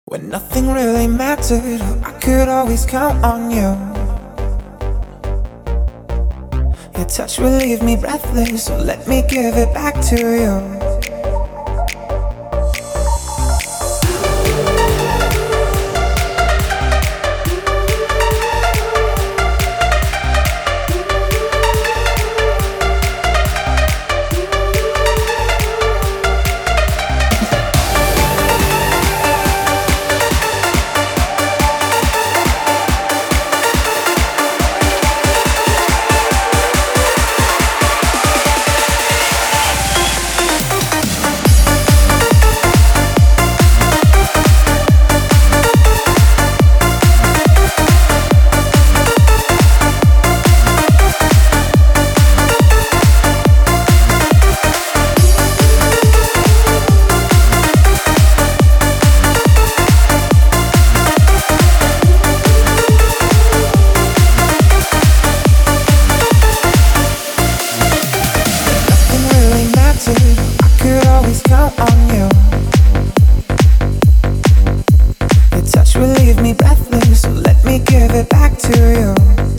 When nothing really mattered, I could always count on you. Your touch will leave me breathless, so let me give it back to you. I could always count on you. Your touch will leave me breathless, so let me give it back to you.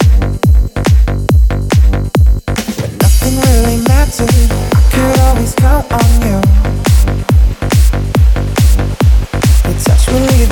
When nothing really mattered, I could always count on you. Your touch will leave